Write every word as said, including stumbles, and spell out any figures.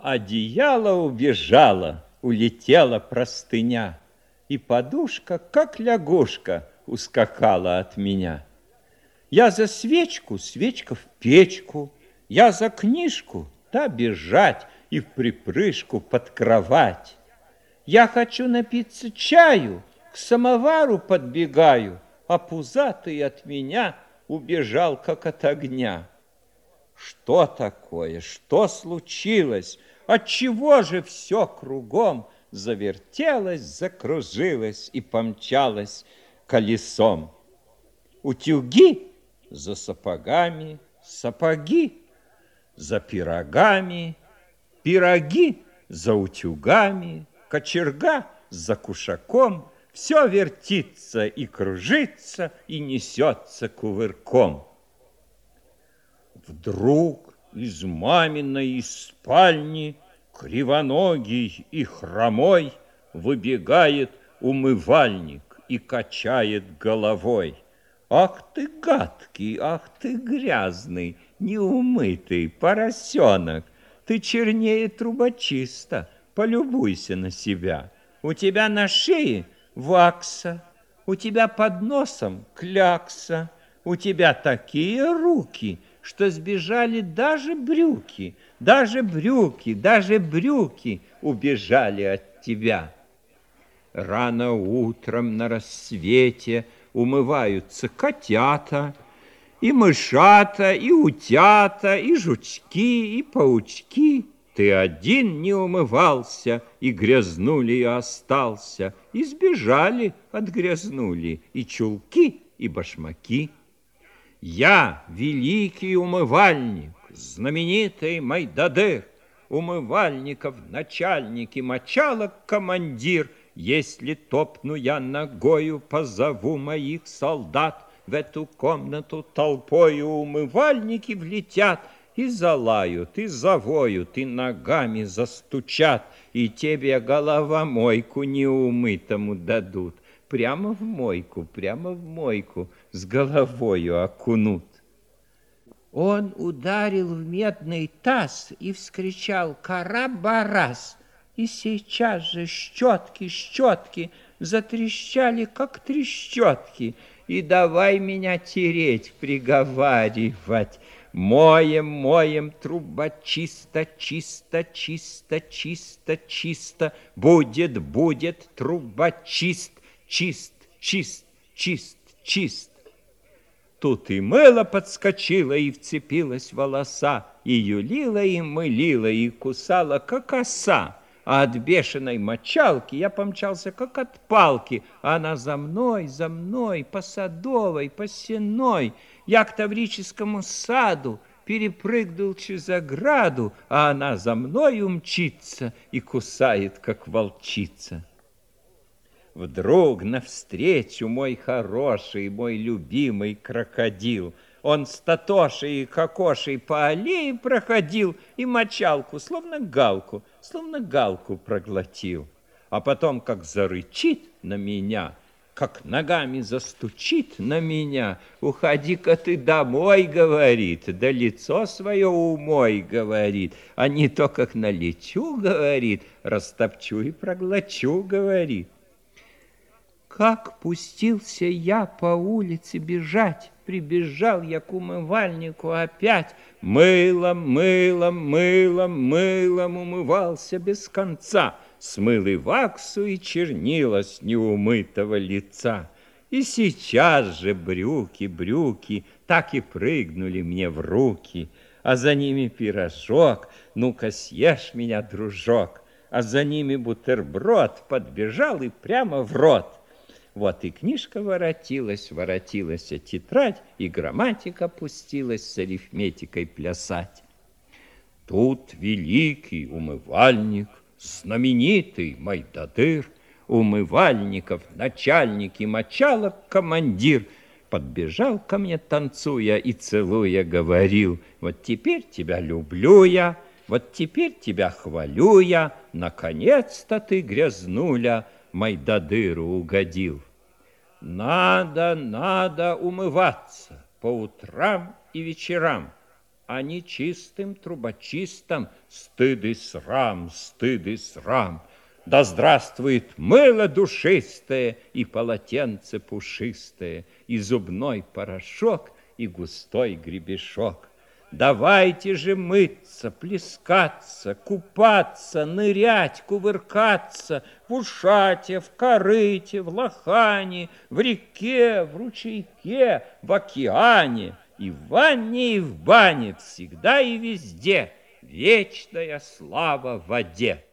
Одеяло убежало, улетела простыня, и подушка, как лягушка, ускакала от меня. Я за свечку, свечка в печку, я за книжку, та бежать и вприпрыжку под кровать. Я хочу напиться чаю, к самовару подбегаю, а пузатый от меня убежал, как от огня. Что такое? Что случилось? Отчего же все кругом завертелось, закружилось и помчалось колесом? Утюги за сапогами, сапоги за пирогами, пироги за утюгами, кочерга за кушаком. Все вертится и кружится и несется кувырком. Вдруг из маминой спальни кривоногий и хромой выбегает умывальник и качает головой. Ах ты гадкий, ах ты грязный, неумытый поросенок, ты чернее трубочиста, полюбуйся на себя. У тебя на шее вакса, у тебя под носом клякса, у тебя такие руки, что сбежали даже брюки, даже брюки, даже брюки убежали от тебя. Рано утром на рассвете умываются котята, и мышата, и утята, и жучки, и паучки. Ты один не умывался, и грязнули и остался, и сбежали отгрязнули и чулки, и башмаки. Я великий умывальник, знаменитый Майдадыр, умывальников начальник и мочалок командир. Если топну я ногою, позову моих солдат, в эту комнату толпою умывальники влетят и залают, и завоют, и ногами застучат, и тебе головомойку неумытому дадут. Прямо в мойку, прямо в мойку с головою окунут. Он ударил в медный таз и вскричал «Карабарас!» И сейчас же щетки, щетки затрещали, как трещотки, и давай меня тереть, приговаривать. Моем, моем, труба чисто, чисто, чисто, чисто, чисто. Будет, будет, труба чист, чист, чист, чист, чист. Тут и мыло подскочило и вцепилось в волоса, и юлила, и мылила, и кусала, как оса. А от бешеной мочалки я помчался, как от палки. Она за мной, за мной, по Садовой, по Сенной. Я к Таврическому саду перепрыгнул через ограду, а она за мной умчится и кусает, как волчица. Вдруг навстречу мой хороший, мой любимый крокодил. Он с Татошей и Кокошей по аллее проходил и мочалку, словно галку, словно галку проглотил. А потом, как зарычит на меня, как ногами застучит на меня, уходи-ка ты домой, говорит, да лицо свое умой, говорит, а не то, как налечу, говорит, растопчу и проглочу, говорит. Как пустился я по улице бежать, прибежал я к умывальнику опять. Мылом, мылом, мылом, мылом умывался без конца, смыл и ваксу, и чернила с неумытого лица. И сейчас же брюки, брюки так и прыгнули мне в руки, а за ними пирожок, ну-ка съешь меня, дружок, а за ними бутерброд подбежал и прямо в рот. Вот и книжка воротилась, воротилась, а тетрадь, и грамматика пустилась с арифметикой плясать. Тут великий умывальник, знаменитый Майдадыр, умывальников начальник и мочалок командир, подбежал ко мне, танцуя и целуя, говорил: вот теперь тебя люблю я, вот теперь тебя хвалю я, наконец-то ты, грязнуля, Майдадыру угодил. Надо, надо умываться по утрам и вечерам. а нечистым трубочистам стыд и срам, стыд и срам. Да здравствует мыло душистое и полотенце пушистое, и зубной порошок, и густой гребешок. Давайте же мыться, плескаться, купаться, нырять, кувыркаться в ушате, в корыте, в лохане, в реке, в ручейке, в океане, и в ванне, и в бане, всегда и везде вечная слава воде.